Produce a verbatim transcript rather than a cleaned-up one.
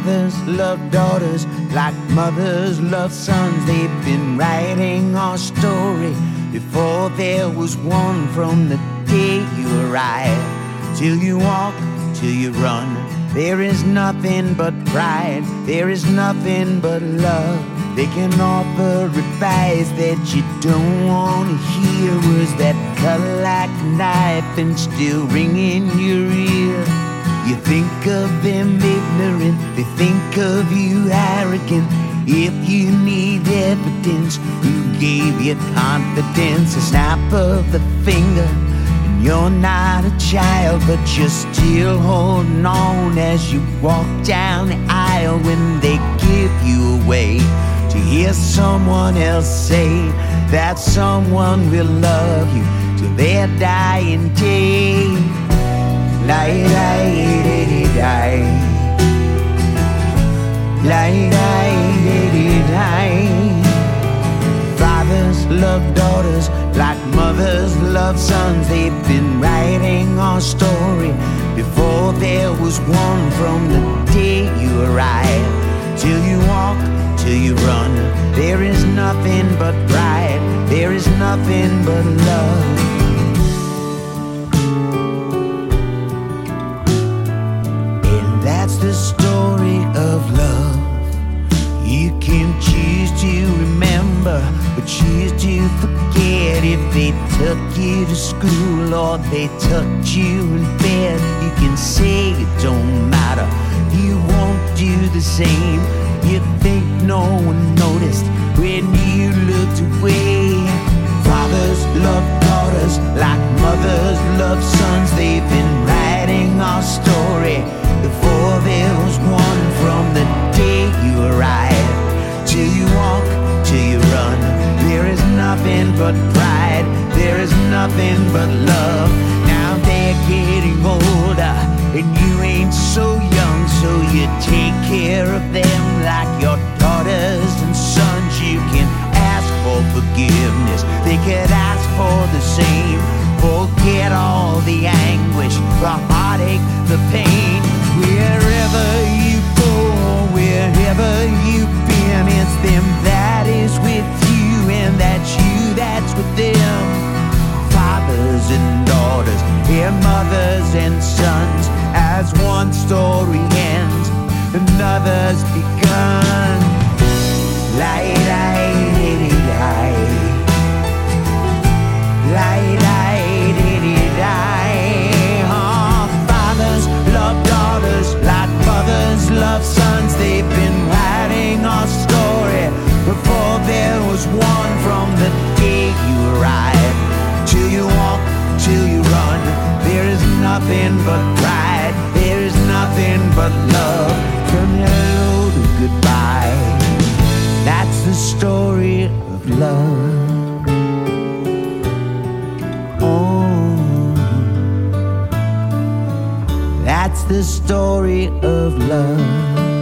Fathers love daughters like mothers love sons. They've been writing our story before there was one. From the day you arrive, till you walk, till you run, there is nothing but pride, there is nothing but love. They can offer advice that you don't want to hear, words that cut like a knife and still ring in your ear. You think of them ignorant, they think of you arrogant. If you need evidence, who gave you confidence? A snap of the finger, and you're not a child, but you're still holding on as you walk down the aisle. When they give you away, to hear someone else say that someone will love you till their dying day. Lie, lie, lie, lie. Lie, lie, lie, lie. Fathers love daughters like mothers love sons. They've been writing our story before there was one. From the day you arrive, till you walk, till you run, there is nothing but pride, there is nothing but love. And that's the story of love. You can choose to remember or choose to forget. If they took you to school or they tucked you in bed, you can say it don't matter, you won't do the same. You think no one noticed when you looked away. Fathers love daughters like mothers love sons. They've been writing our story before there was one. From the day you arrive, till you walk, till you run, there is nothing but pride, there is nothing but love. Now they're getting older and you ain't so young, so you take care of them like your daughters and sons. You can ask for forgiveness, they could ask for the same. Forget all the anguish, the heartache, the pain. Wherever you go, wherever you've been, it's them that is with you, and that's you that's with them. Fathers and daughters, and mothers and sons. As one story ends, another's begun. Lie, lie, lie, lie. Lie, lie, lie, lie. Oh, fathers love daughters like mothers love sons. They've been writing our story before there was one. From the day you arrive, till you walk, till you run, there is nothing but pride, there is nothing but love. From hello to goodbye, that's the story of love. Oh, that's the story of love.